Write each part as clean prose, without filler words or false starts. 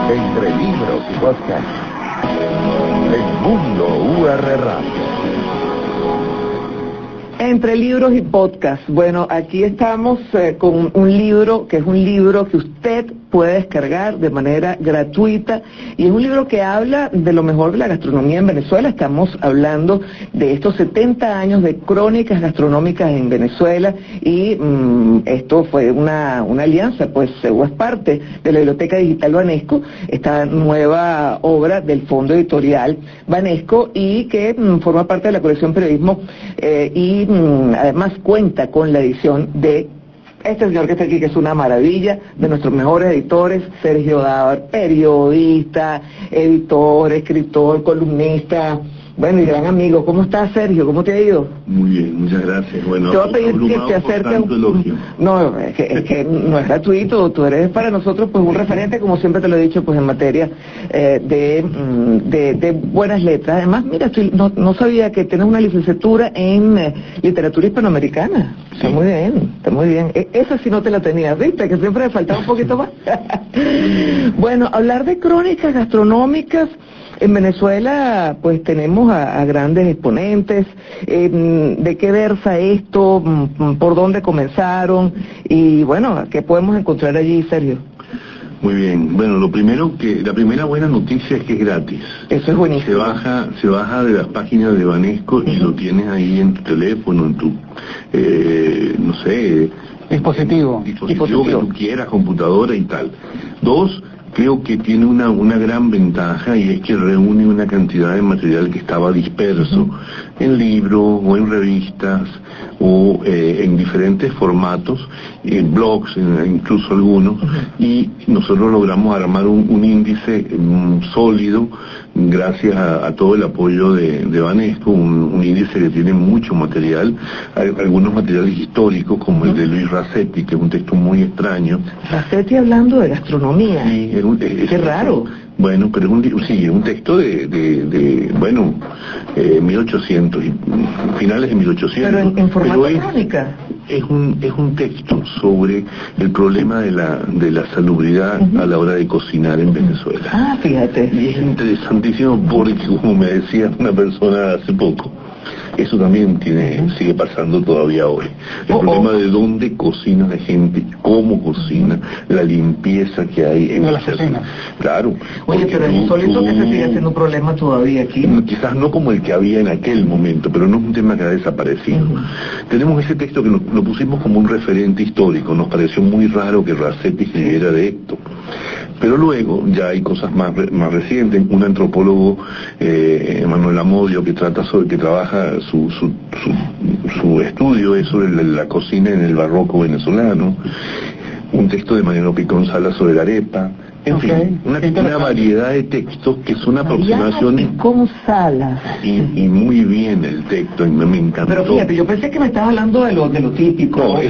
Entre libros y podcast, El Mundo UR Radio. Entre libros y podcast. Bueno, aquí estamos con un libro que es un libro que usted puede descargar de manera gratuita y es un libro que habla de lo mejor de la gastronomía en Venezuela. Estamos hablando de estos 70 años de crónicas gastronómicas en Venezuela y esto fue una alianza, pues o es parte de la Biblioteca Digital Banesco, esta nueva obra del Fondo Editorial Banesco y que forma parte de la colección Periodismo y además cuenta con la edición de este señor que está aquí, que es una maravilla, de nuestros mejores editores, Sergio Dávar, periodista, editor, escritor, columnista, bueno, y gran amigo. ¿Cómo estás, Sergio? ¿Cómo te ha ido? Muy bien, muchas gracias. Bueno, te voy a pedir que te acerques No, es que no es gratuito, tú eres para nosotros pues un referente, como siempre te lo he dicho, pues en materia de buenas letras. Además, mira, no sabía que tienes una licenciatura en literatura hispanoamericana. Sí. Está muy bien. Esa sí no te la tenías, ¿viste? Que siempre me faltaba un poquito más. Bueno, hablar de crónicas gastronómicas. En Venezuela, pues tenemos a grandes exponentes. ¿De qué versa esto? ¿Por dónde comenzaron? Y bueno, ¿qué podemos encontrar allí, Sergio? Muy bien. Bueno, la primera buena noticia es que es gratis. Eso es buenísimo. Se baja de las páginas de Banesco y lo tienes ahí en tu teléfono, en tu, no sé... Dispositivo que tú quieras, computadora y tal. Dos, creo que tiene una gran ventaja y es que reúne una cantidad de material que estaba disperso en libros o en revistas o en diferentes formatos, en blogs, incluso algunos, y nosotros logramos armar un índice sólido gracias a todo el apoyo de Banesco, un índice que tiene mucho material, algunos materiales históricos como el de Luis Racetti, que es un texto muy extraño. Racetti hablando de gastronomía. Sí, qué raro. Bueno, pero es un texto de 1800, finales de 1800. Pero en formato crónica. Es un texto sobre el problema de la salubridad a la hora de cocinar en Venezuela. Ah, fíjate. Y es interesantísimo porque, como me decía una persona hace poco, eso también sigue pasando todavía hoy. El problema de dónde cocina la gente, cómo cocina, la limpieza que hay en la cocina. Claro. Oye, pero es insólito que se siga siendo un problema todavía aquí. Quizás no como el que había en aquel momento, pero no es un tema que ha desaparecido. Tenemos ese texto que lo pusimos como un referente histórico. Nos pareció muy raro que Racetti escribiera de esto. Pero luego ya hay cosas más recientes. Un antropólogo, Manuel Amodio, que trabaja su estudio es sobre la cocina en el barroco venezolano. Un texto de Mariano Picón Sala sobre la arepa. En fin, una variedad de textos que es una aproximación... Picón Sala. Y muy bien el texto, y me encantó. Pero fíjate, yo pensé que me estabas hablando de lo típico. No,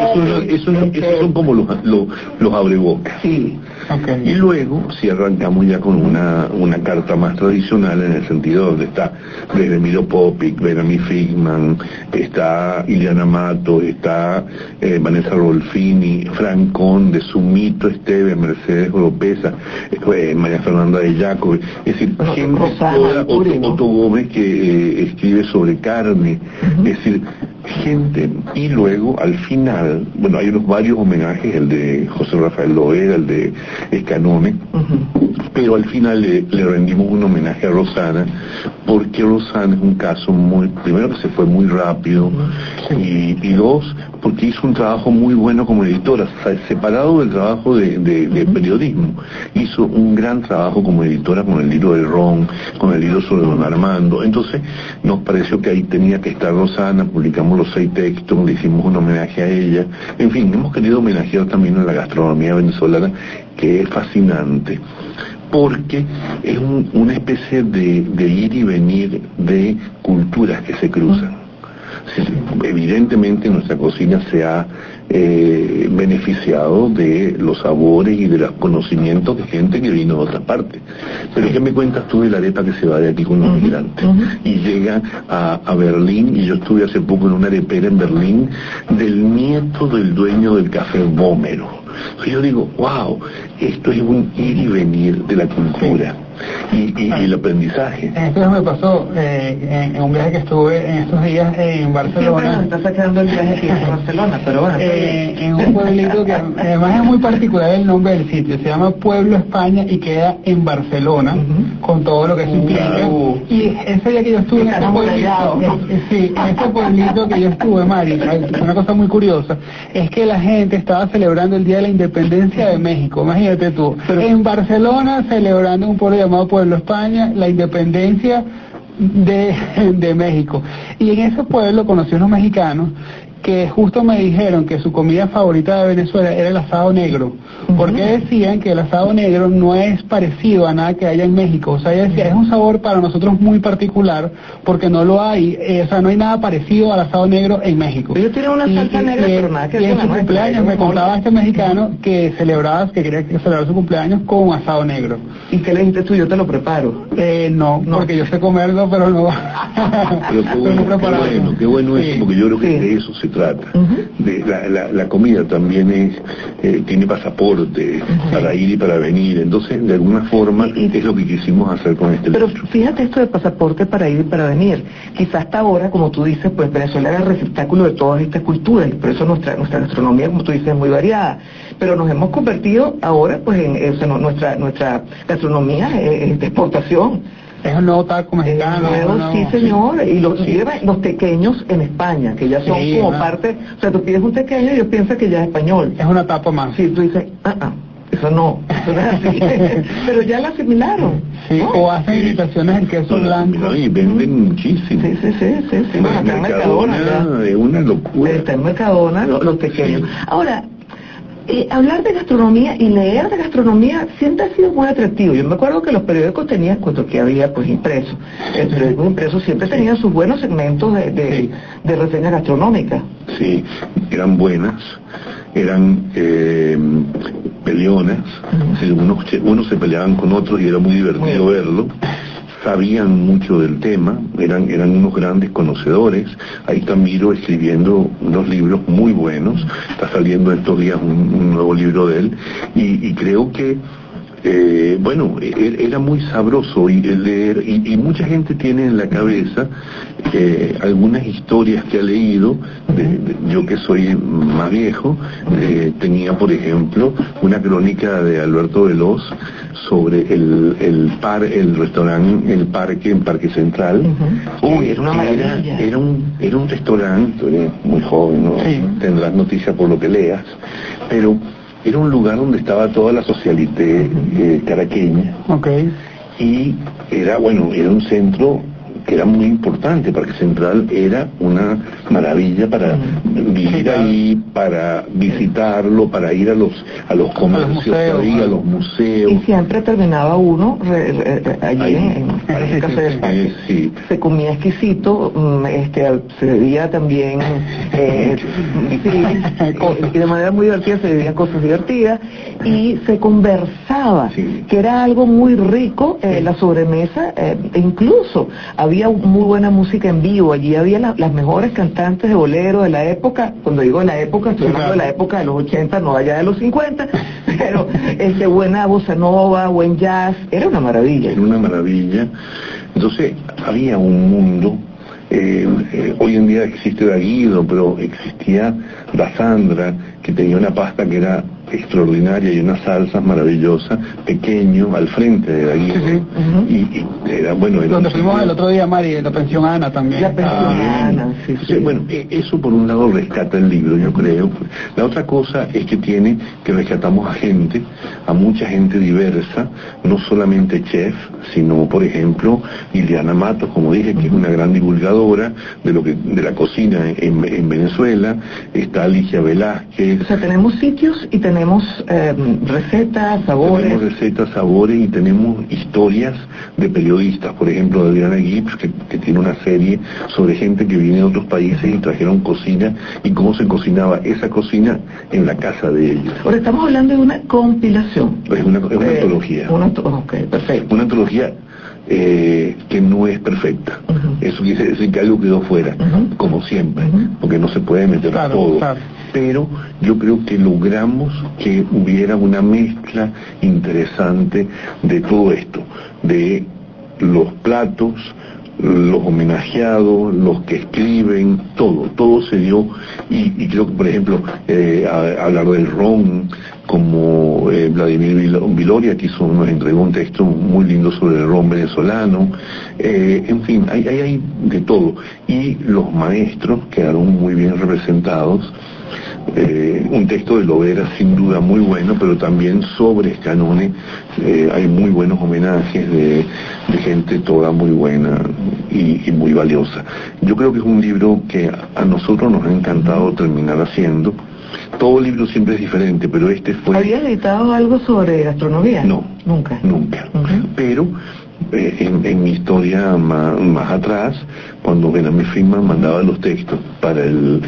esos son como los abrebocas. Sí. Y luego, si arrancamos ya con una carta más tradicional, en el sentido donde está desde Emilio Popic, Benami Figman, está Iliana Mato, está Vanessa Rolfini, Fran Conde, Sumito Esteves, Mercedes Oropesa, María Fernanda de Jacob, es decir, gente toda, Otto Gómez que escribe sobre carne, es decir, gente, y luego al final, bueno, hay varios homenajes, el de José Rafael Loera, el de Escanone, pero al final le rendimos un homenaje a Rosana, porque Rosana es un caso primero que se fue muy rápido, y dos, porque hizo un trabajo muy bueno como editora, o sea, separado del trabajo de periodismo, hizo un gran trabajo como editora con el libro de Ron, con el libro sobre Don Armando. Entonces nos pareció que ahí tenía que estar Rosana, publicamos los 6 textos, le hicimos un homenaje a ella. En fin, hemos querido homenajear también a la gastronomía venezolana, que es fascinante, porque es una especie de ir y venir de culturas que se cruzan. Evidentemente nuestra cocina se ha beneficiado de los sabores y de los conocimientos de gente que vino de otra parte. Pero ¿qué me cuentas tú de la arepa que se va de aquí con los migrantes? Y llega a Berlín, y yo estuve hace poco en una arepera en Berlín del nieto del dueño del café Bómero. Y yo digo, wow, esto es un ir y venir de la cultura y el aprendizaje. Esto me pasó en un viaje que estuve en estos días en Barcelona. Siempre nos está sacando el viaje aquí en Barcelona, pero bueno. En un pueblito que además es muy particular el nombre del sitio, se llama Pueblo España y queda en Barcelona, con todo lo que eso implica. Y ese día que yo estuve en ese pueblito que yo estuve, Mari, una cosa muy curiosa, es que la gente estaba celebrando el Día de la Independencia de México, imagínate tú, en Barcelona celebrando un pueblo llamado Pueblo España, la independencia de México. Y en ese pueblo conocí a unos mexicanos que justo me dijeron que su comida favorita de Venezuela era el asado negro, porque decían que el asado negro no es parecido a nada que haya en México. O sea, ella decía, es un sabor para nosotros muy particular, porque no lo hay, o sea, no hay nada parecido al asado negro en México. Ellos tienen una salsa negra, pero nada que ver. Y en su cumpleaños me contaba este mexicano que quería celebrar su cumpleaños con un asado negro. ¿Y qué le dijiste tú? Yo te lo preparo. No, porque yo sé comerlo, pero no. Pero qué bueno eso, porque yo creo que de eso se trata. De la comida también tiene pasaporte para ir y para venir, entonces de alguna forma es lo que quisimos hacer con este libro. Pero fíjate esto de pasaporte para ir y para venir. Quizás hasta ahora, como tú dices, pues Venezuela era el receptáculo de todas estas culturas, y por eso nuestra gastronomía, como tú dices, es muy variada. Pero nos hemos convertido ahora, pues, nuestra gastronomía es de exportación. Es un nuevo taco mexicano. Sí, señor, y los tequeños en España, que ya son como parte, o sea, tú pides un tequeño y ellos piensan que ya es español. Es una tapa más. Sí, tú dices, eso no es así. Pero ya la asimilaron. Sí, ¿no? O hacen imitaciones en queso blanco. Y venden muchísimo. Sí. Bueno, acá en Mercadona es una locura. Está en Mercadona los tequeños. Ahora, hablar de gastronomía y leer de gastronomía siempre ha sido muy atractivo. Yo me acuerdo que los periódicos tenían, cuando que había pues impreso, el periódico impreso siempre tenía sus buenos segmentos de reseñas gastronómicas. Sí, eran buenas, eran peleonas, unos se peleaban con otros y era muy divertido verlo. Sabían mucho del tema, eran unos grandes conocedores. Ahí está Miro escribiendo unos libros muy buenos, está saliendo estos días un nuevo libro de él, y creo que era muy sabroso leer, y mucha gente tiene en la cabeza algunas historias que ha leído. Yo que soy más viejo, tenía por ejemplo una crónica de Alberto Veloz sobre el restaurante El Parque en Parque Central. Era una maravilla. Era un restaurante, tú eres muy joven, ¿no? Sí. Tendrás noticias por lo que leas, pero era un lugar donde estaba toda la socialité caraqueña. Y era un centro que era muy importante. Parque Central era una maravilla para vivir ahí, para visitarlo, para ir a los comercios, a los museos. Y siempre terminaba uno allí en Casa del Parque. Sí. Se comía exquisito, se bebía también, y de manera muy divertida se bebían cosas divertidas, y se conversaba, que era algo muy rico, la sobremesa, e incluso había muy buena música en vivo. Allí había las mejores cantantes de bolero de la época. Cuando digo de la época, estoy hablando de la época de los 80, no allá de los 50, pero buena bossa nova, buen jazz, era una maravilla. Era una maravilla. Entonces había un mundo. Hoy en día existe Daguido, pero existía Da Sandra, que tenía una pasta que era extraordinaria y unas salsas maravillosas, pequeño, al frente de Daguido. Y era donde fuimos el otro día, Mari, la pensión Ana también. La pensión Ana, Bueno, eso por un lado rescata el libro, yo creo. La otra cosa es que rescatamos a mucha gente diversa, no solamente chef, sino, por ejemplo, Ileana Matos, como dije, que es una gran divulgadora de la cocina en Venezuela. Está Alicia Velázquez. O sea, tenemos sitios y tenemos recetas, sabores. Tenemos recetas, sabores, y tenemos historias de periodistas. Por ejemplo, Adriana Gibbs, que tiene una serie sobre gente que viene de otros países y trajeron cocina y cómo se cocinaba esa cocina en la casa de ellos. Ahora estamos hablando de una compilación. Es una antología. Perfecto. Una antología que no es perfecta. Eso quiere decir que algo quedó fuera, como siempre, porque no se puede meter todo. pero yo creo que logramos que hubiera una mezcla interesante de todo esto, de los platos, los homenajeados, los que escriben, todo se dio, y creo que, por ejemplo, hablar del ron, como Vladimir Viloria, que entregó un texto muy lindo sobre el ron venezolano, en fin, hay de todo, y los maestros quedaron muy bien representados. Un texto de Lovera sin duda muy bueno, pero también sobre Scanone hay muy buenos homenajes de gente toda muy buena y muy valiosa. Yo creo que es un libro que a nosotros nos ha encantado terminar haciendo. Todo libro siempre es diferente, pero este fue... ¿Habías editado algo sobre gastronomía? No, nunca. Pero en mi historia más atrás, cuando Benjamin Friedman mandaba los textos para el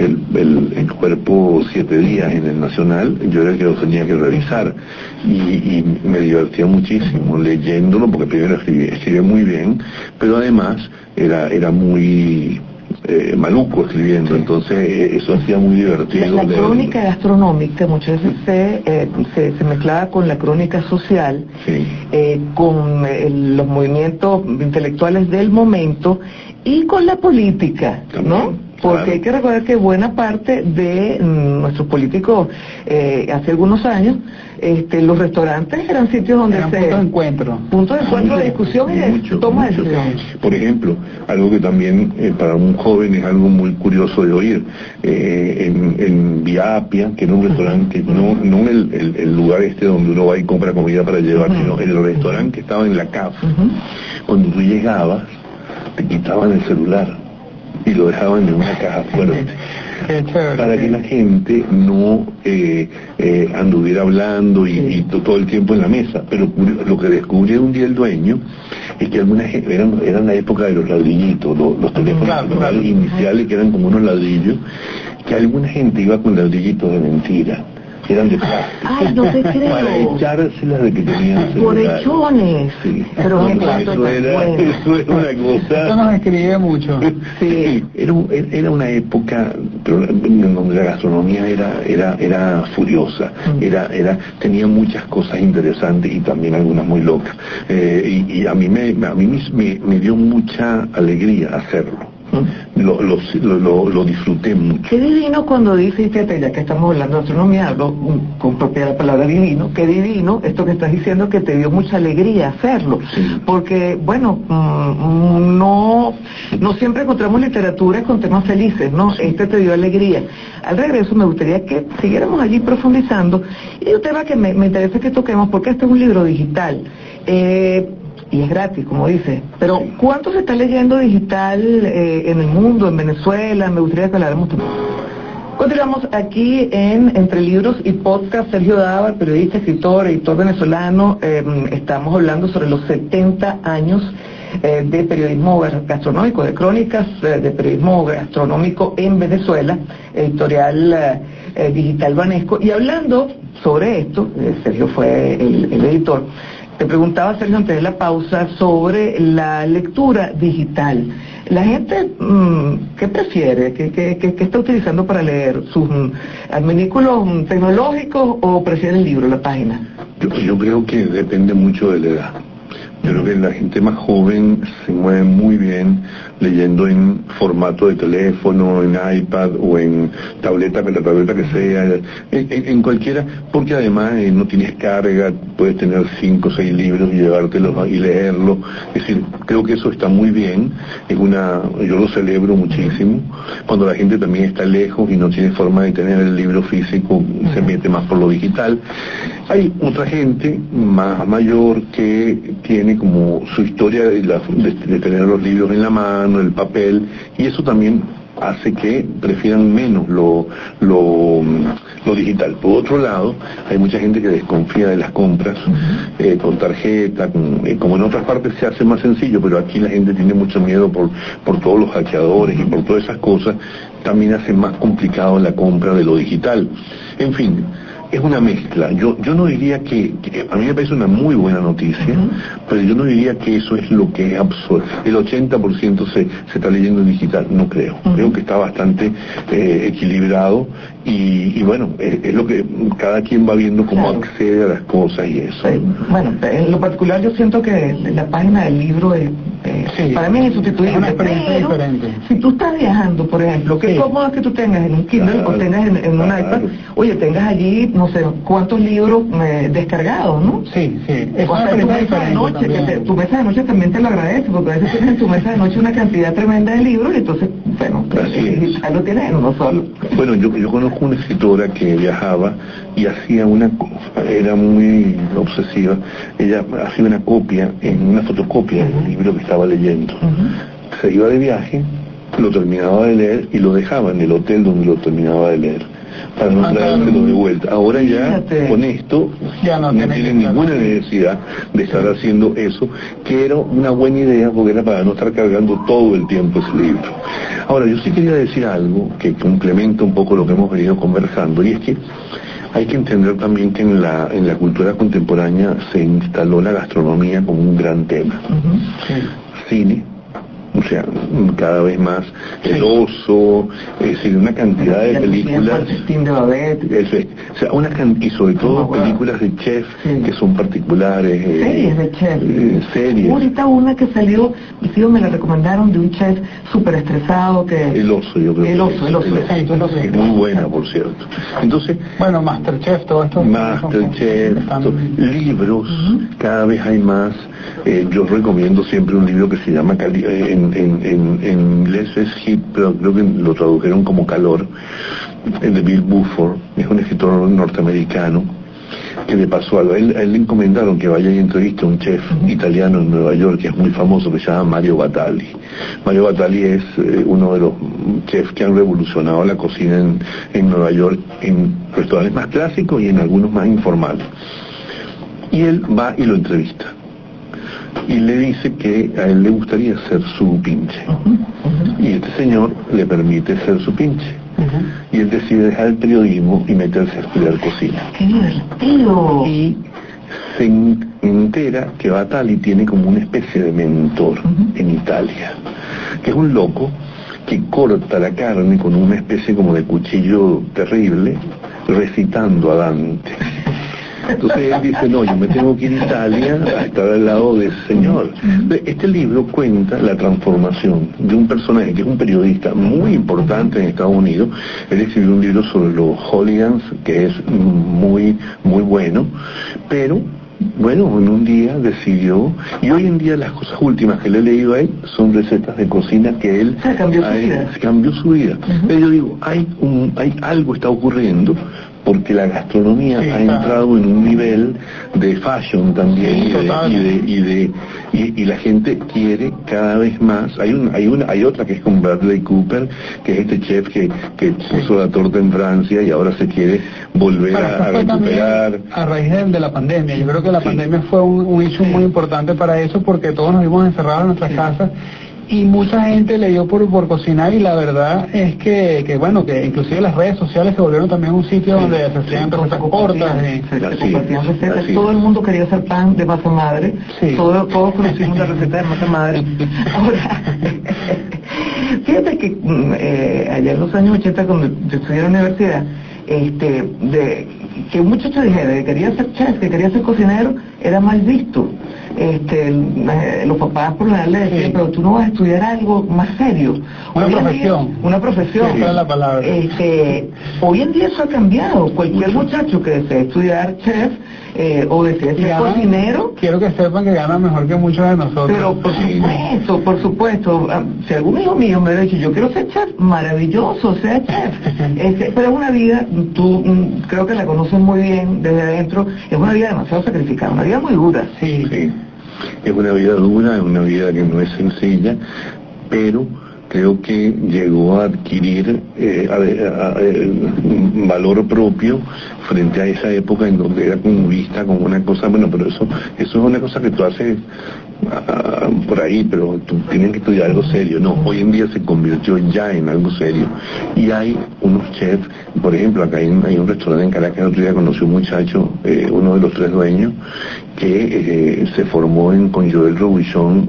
cuerpo 7 días en el Nacional, yo era el que los tenía que revisar, y me divertía muchísimo leyéndolo, porque primero escribía muy bien, pero además era muy maluco escribiendo, entonces eso hacía muy divertido. La crónica gastronómica muchas veces se mezclaba con la crónica social, sí, con los movimientos intelectuales del momento y con la política, también, ¿no? Porque claro, hay que recordar que buena parte de nuestros políticos hace algunos años, los restaurantes eran sitios donde puntos de encuentro, de discusión y de toma de decisiones. Por ejemplo, algo que también para un joven es algo muy curioso de oír, en Vía Apia, que era un restaurante, no el lugar donde uno va y compra comida para llevar, sino el restaurante que estaba en la CAF, cuando tú llegabas, te quitaban el celular y lo dejaban en una caja fuerte para que la gente no anduviera hablando y todo el tiempo en la mesa. Pero lo que descubrió un día el dueño es que algunas eran la época de los ladrillitos, los teléfonos iniciales, que eran como unos ladrillos, que alguna gente iba con ladrillitos de mentira, eran de plástico. Ay, no te creo. Para echárselas de que tenían por hechones. Sí. Pero eso era una cosa. Eso nos escribe mucho. Sí. Era una época en donde la gastronomía era furiosa, tenía muchas cosas interesantes y también algunas muy locas. Y a mí me dio mucha alegría hacerlo. Lo disfruté mucho. Qué divino cuando dices, fíjate, ya que estamos hablando de gastronomía, hablo con propiedad la palabra divino, qué divino esto que estás diciendo, que te dio mucha alegría hacerlo, sí, porque bueno, no siempre encontramos literatura con temas felices, ¿no? Sí. Te dio alegría. Al regreso me gustaría que siguiéramos allí profundizando, y un tema que me interesa que toquemos, porque este es un libro digital, y es gratis, como dice. Pero ¿cuánto se está leyendo digital en el mundo, en Venezuela? Me gustaría que habláramos también. Continuamos aquí en Entre Libros y Podcast. Sergio Dávar, periodista, escritor, editor venezolano. Estamos hablando sobre los 70 años de periodismo gastronómico, de crónicas de periodismo gastronómico en Venezuela, editorial digital Banesco. Y hablando sobre esto, Sergio fue el editor. Te preguntaba, Sergio, antes de la pausa, sobre la lectura digital. La gente, ¿qué prefiere? ¿Qué está utilizando para leer? ¿Sus adminículos tecnológicos o prefiere el libro, la página? Yo creo que depende mucho de la edad. Yo creo que la gente más joven se mueve muy bien leyendo en formato de teléfono, en iPad o en tableta, la tableta que sea, en cualquiera, porque además no tienes carga, puedes tener 5 o 6 libros y llevártelos y leerlos. Es decir, creo que eso está muy bien, yo lo celebro muchísimo. Cuando la gente también está lejos y no tiene forma de tener el libro físico, se mete más por lo digital. Hay otra gente más mayor que tiene como su historia de tener los libros en la mano, el papel, y eso también hace que prefieran menos lo digital. Por otro lado, hay mucha gente que desconfía de las compras con tarjeta, como en otras partes se hace más sencillo, pero aquí la gente tiene mucho miedo por todos los hackeadores y por todas esas cosas, también hace más complicado la compra de lo digital. En fin, es una mezcla. Yo no diría que a mí me parece una muy buena noticia, pero yo no diría que eso es lo que es el 80% se está leyendo en digital, no creo. Creo que está bastante equilibrado y bueno, es lo que cada quien va viendo cómo accede a las cosas y eso. Bueno, en lo particular yo siento que la página del libro es para mí es insustituible. Es una experiencia diferente. Si tú estás viajando, por ejemplo, qué cómodo es que tú tengas en un Kindle o tengas en un iPad, oye, tengas allí, no sé, cuántos libros descargados, ¿no? Sí. Es o una sea, tu experiencia mesa de noche, diferente. tu mesa de noche también te lo agradece, porque a veces tienes en tu mesa de noche una cantidad tremenda de libros y entonces, bueno, ahí lo tienes en uno solo. Bueno, yo conozco una escritora que viajaba y hacía era muy obsesiva, ella hacía una fotocopia del libro que estaba leyendo. Se iba de viaje, lo terminaba de leer y lo dejaba en el hotel donde lo terminaba de leer, para no traérselo de vuelta. Ahora ya, con esto, ya no tienen ninguna necesidad de estar haciendo eso, que era una buena idea porque era para no estar cargando todo el tiempo ese libro. Ahora, yo sí quería decir algo que complementa un poco lo que hemos venido conversando, y es que hay que entender también que en la cultura contemporánea se instaló la gastronomía como un gran tema. Cine, o sea, cada vez más El Oso, es decir, una cantidad de películas, y sobre todo películas de chef que son particulares, series de chef, series. Ahorita una que salió, me la recomendaron, de un chef súper estresado que... El Oso, yo creo. El Oso. Es muy buena, por cierto. Entonces, bueno, Masterchef, todo esto. Masterchef, libros, cada vez hay más. Yo recomiendo siempre un libro que se llama en inglés es Heat, pero creo que lo tradujeron como Calor, el de Bill Buford. Es un escritor norteamericano que le pasó algo. A él le encomendaron que vaya y entreviste a un chef italiano en Nueva York que es muy famoso, que se llama Mario Batali. Mario Batali es uno de los chefs que han revolucionado la cocina en Nueva York, en restaurantes más clásicos y en algunos más informales. Y él va y lo entrevista y le dice que a él le gustaría ser su pinche, y este señor le permite ser su pinche, y él decide dejar el periodismo y meterse a estudiar cocina. ¡Qué divertido! Y se entera que Batali tiene como una especie de mentor en Italia, que es un loco que corta la carne con una especie como de cuchillo terrible, recitando a Dante. Entonces él dice, no, yo me tengo que ir a Italia a estar al lado de ese señor. Este libro cuenta la transformación de un personaje que es un periodista muy importante en Estados Unidos. Él escribió un libro sobre los hooligans que es muy, muy bueno, pero bueno, en un día decidió, y hoy en día las cosas últimas que le he leído a él son recetas de cocina que él cambió su vida. Pero yo digo, hay algo está ocurriendo, porque la gastronomía ha entrado en un nivel de fashion también, y la gente quiere cada vez más. Hay otra que es con Bradley Cooper, que es este chef que puso la torta en Francia y ahora se quiere volver a recuperar. A raíz de la pandemia, yo creo que la pandemia fue un hecho muy importante para eso, porque todos nos vimos encerrados en nuestras casas y mucha gente le dio por cocinar, y la verdad es que bueno, que inclusive las redes sociales se volvieron también un sitio donde se hacían recetas cortas, compartían recetas. Todo el mundo quería hacer pan de masa madre, todos conocimos la receta de masa madre. Ahora, fíjate que allá en los años 80, cuando yo estudié en la universidad, que un muchacho dijera que quería ser chef, que quería ser cocinero, era mal visto. Los papás por lo general le decían, pero tú no vas a estudiar algo más serio. Una profesión. Esa es la palabra. Hoy en día eso ha cambiado. Cualquier muchacho que desee estudiar chef o desee ser cocinero. Quiero que sepan que gana mejor que muchos de nosotros. Pero por supuesto, si algún hijo mío me hubiera dicho, yo quiero ser chef, maravilloso, sea chef. Pero es una vida, tú creo que la conoces muy bien desde adentro, es una vida demasiado sacrificada, una vida muy dura. Sí. Es una vida dura, es una vida que no es sencilla, pero creo que llegó a adquirir valor propio frente a esa época en donde era como vista como una cosa, bueno, pero eso es una cosa que tú haces por ahí, pero tú tienes que estudiar algo serio. No, hoy en día se convirtió ya en algo serio. Y hay unos chefs, por ejemplo, acá hay un restaurante en Caracas, el otro día conocí un muchacho, uno de los 3 dueños, que se formó con Joel Robuchon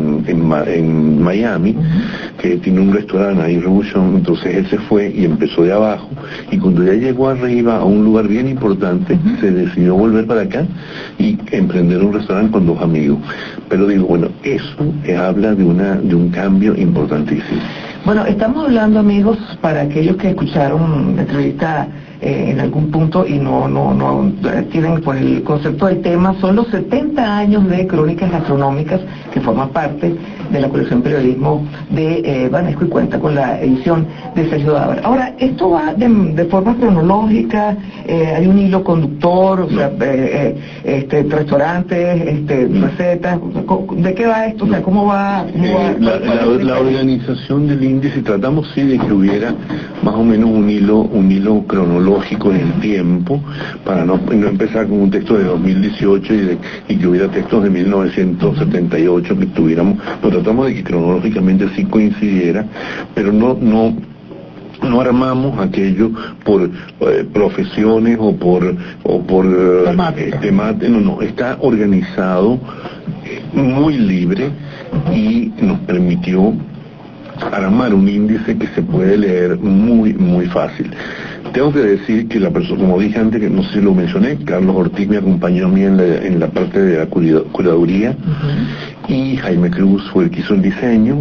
en Miami, que tiene un restaurante ahí, Robuchon. Entonces él se fue y empezó de abajo, y cuando ya llegó arriba a un lugar bien importante, se decidió volver para acá y emprender un restaurante con 2 amigos. Pero digo, bueno, eso habla de un cambio importantísimo. Bueno, estamos hablando, amigos, para aquellos que escucharon la entrevista en algún punto y no tienen pues el concepto del tema, son los 70 años de Crónicas Gastronómicas, que forman parte de la colección Periodismo de Banesco y cuenta con la edición de Sergio Dávara. Ahora, esto va de forma cronológica, hay un hilo conductor, o sea, restaurantes, recetas, ¿de qué va esto? O sea, ¿cómo va? La organización del índice, tratamos sí de que hubiera más o menos un hilo cronológico en el tiempo, para no empezar con un texto de 2018 y que hubiera textos de 1978 que tuviéramos. Tratamos de que cronológicamente sí coincidiera, pero no armamos aquello por profesiones o por temática. No, está organizado, muy libre, y nos permitió armar un índice que se puede leer muy fácil. Tengo que decir que la persona, como dije antes, que no sé si lo mencioné, Carlos Ortiz me acompañó a mí en la parte de la curaduría, y Jaime Cruz fue el que hizo el diseño,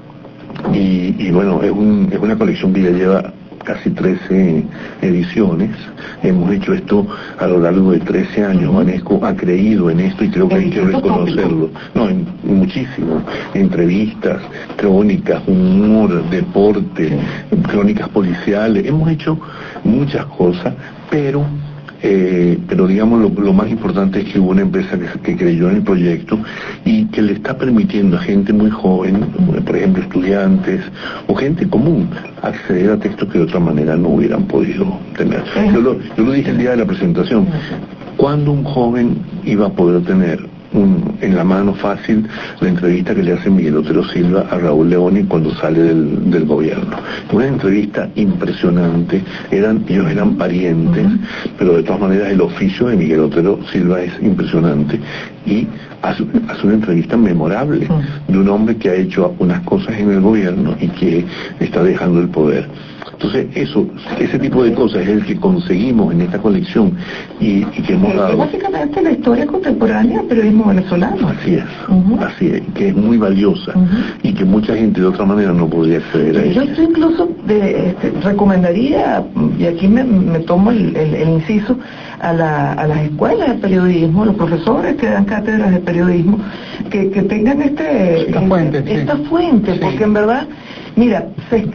y bueno, es una colección que ya lleva casi 13 ediciones. Hemos hecho esto a lo largo de 13 años. Banesco ha creído en esto y creo que hay que reconocerlo. No, muchísimo. Entrevistas, crónicas, humor, deporte, crónicas policiales. Hemos hecho muchas cosas, pero digamos lo más importante es que hubo una empresa que creyó en el proyecto y que le está permitiendo a gente muy joven, por ejemplo estudiantes o gente común, acceder a textos que de otra manera no hubieran podido tener. Yo lo dije el día de la presentación. ¿Cuándo un joven iba a poder tener en la mano fácil la entrevista que le hace Miguel Otero Silva a Raúl Leoni cuando sale del gobierno? Una entrevista impresionante, ellos eran parientes, pero de todas maneras el oficio de Miguel Otero Silva es impresionante, y hace una entrevista memorable de un hombre que ha hecho unas cosas en el gobierno y que está dejando el poder. Entonces ese tipo de cosas es el que conseguimos en esta colección y que hemos dado. Es básicamente la historia contemporánea del periodismo venezolano. Así es, que es muy valiosa y que mucha gente de otra manera no podría acceder a ella. Yo incluso recomendaría, y aquí me tomo el inciso, a las escuelas de periodismo, los profesores que dan cátedras de periodismo, que tengan esta fuente, porque en verdad, mira,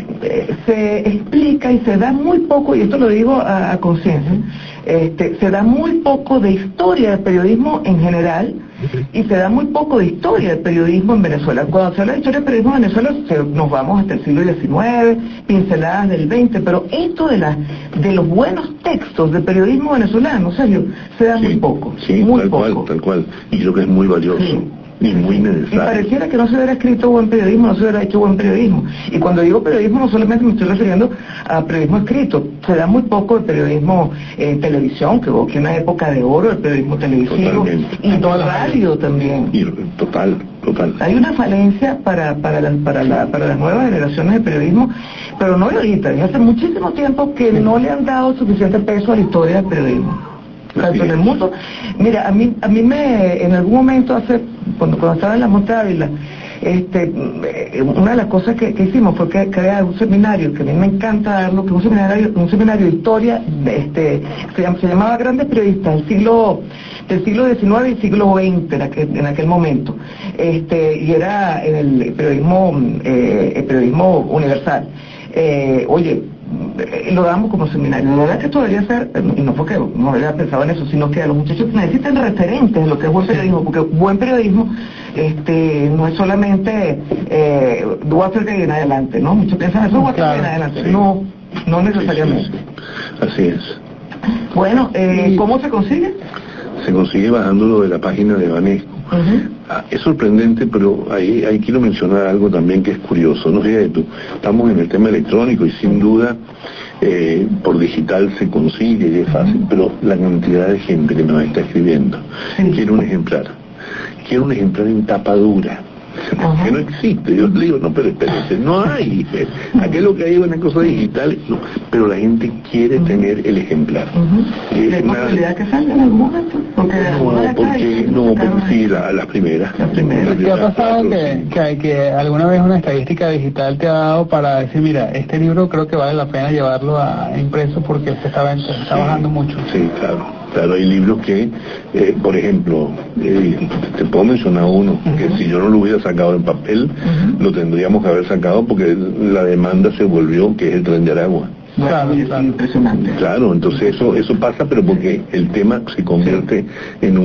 se explica y se da muy poco, y esto lo digo a conciencia, se da muy poco de historia del periodismo en general, y se da muy poco de historia del periodismo en Venezuela. Cuando se habla de historia del periodismo en Venezuela, nos vamos hasta el siglo XIX, pinceladas del XX, pero esto de los buenos textos de periodismo venezolano, Sergio, se da muy poco. Sí, muy tal cual, y creo que es muy valioso. Sí. Y muy necesario. Y pareciera que no se hubiera escrito buen periodismo, no se hubiera hecho buen periodismo. Y cuando digo periodismo no solamente me estoy refiriendo a periodismo escrito, se da muy poco de periodismo en televisión, que hubo aquí una época de oro del periodismo televisivo. Totalmente. Y de radio también. Y total. Hay una falencia para las nuevas generaciones de periodismo, pero no de ahorita, desde hace muchísimo tiempo que no le han dado suficiente peso a la historia del periodismo. Tanto en el mundo. Mira, a mí en algún momento cuando estaba en la Monte Ávila, una de las cosas que hicimos fue crear un seminario, que a mí me encanta darlo, que es un seminario de historia, se llamaba Grandes Periodistas, del siglo XIX y siglo XX en aquel momento, y era en el periodismo universal. Lo damos como seminario. La verdad que esto debería ser, y no porque no había pensado en eso, sino que a los muchachos necesitan referentes de lo que es buen periodismo, porque buen periodismo no es solamente Watergate en adelante, ¿no? Muchos piensan eso, Watergate en adelante. Sí. No necesariamente. Sí. Así es. Bueno, ¿cómo se consigue? Se consigue bajándolo de la página de Banesco. Es sorprendente, pero ahí quiero mencionar algo también que es curioso, ¿no? Fíjate tú, estamos en el tema electrónico y sin duda por digital se consigue y es fácil, pero la cantidad de gente que nos está escribiendo quiere un ejemplar en tapa dura. Que no existe. Yo le digo, no, pero espérense, no hay. Aquí lo que hay es una cosa digital, no, pero la gente quiere tener el ejemplar. ¿Hay posibilidad que salga en algún momento? Porque porque sí, las primeras. ¿Qué ha pasado que alguna vez una estadística digital te ha dado para decir, mira, este libro creo que vale la pena llevarlo a impreso porque se está bajando mucho? Sí, claro, hay libros que, por ejemplo, te puedo mencionar uno, que si yo no lo hubiera sacado en papel, lo tendríamos que haber sacado porque la demanda se volvió, que es el Tren de Aragua. Claro. Impresionante. Claro, entonces eso pasa, pero porque el tema se convierte en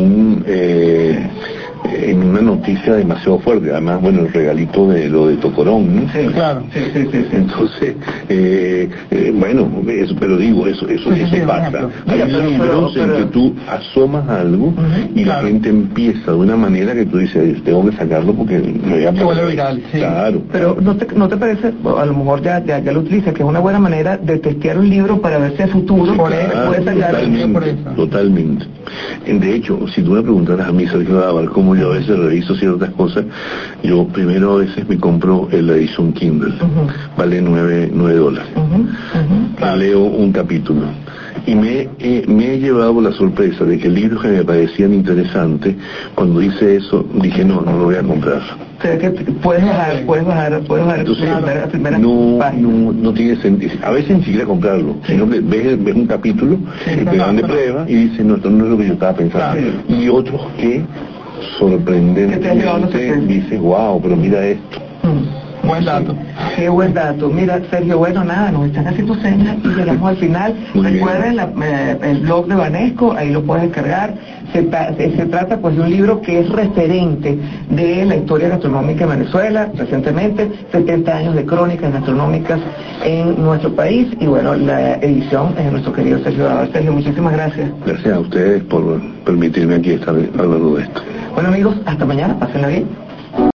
una noticia demasiado fuerte. Además, bueno, el regalito de lo de Tocorón, ¿no? Sí, claro. Sí. Entonces, bueno, eso, pero digo, eso pasa. Hay libros en que tú asomas algo y la gente empieza de una manera que tú dices, tengo que sacarlo porque me voy a vuelve viral, sí. Claro. Pero ¿no te parece, a lo mejor ya lo utilizas, que es una buena manera de testear un libro para ver si a futuro puede sacar por eso? Totalmente. De hecho, si tú me preguntaras a mí, Sergio Dávar, cómo yo a veces reviso ciertas cosas, yo primero a veces me compro la edición Kindle, vale $9. Leo un capítulo. Y me he llevado la sorpresa de que libros que me parecían interesantes, cuando hice eso, dije, no lo voy a comprar. O sea, que puedes bajar Entonces, la primera página. No tiene sentido. A veces ni siquiera comprarlo, sino que ves un capítulo, te dan de prueba y dices, no, esto no es lo que yo estaba pensando. Y otros que sorprendentemente dices, wow, pero mira esto. Buen dato. Qué buen dato. Mira, Sergio, bueno, nada, nos están haciendo señas y llegamos al final. Recuerden el blog de Banesco, ahí lo puedes descargar. Se trata pues de un libro que es referente de la historia gastronómica en Venezuela, recientemente, 70 años de crónicas gastronómicas en nuestro país, y bueno, la edición es de nuestro querido Sergio Dávar. Sergio, muchísimas gracias. Gracias a ustedes por permitirme aquí estar hablando de esto. Bueno amigos, hasta mañana, pásenla bien.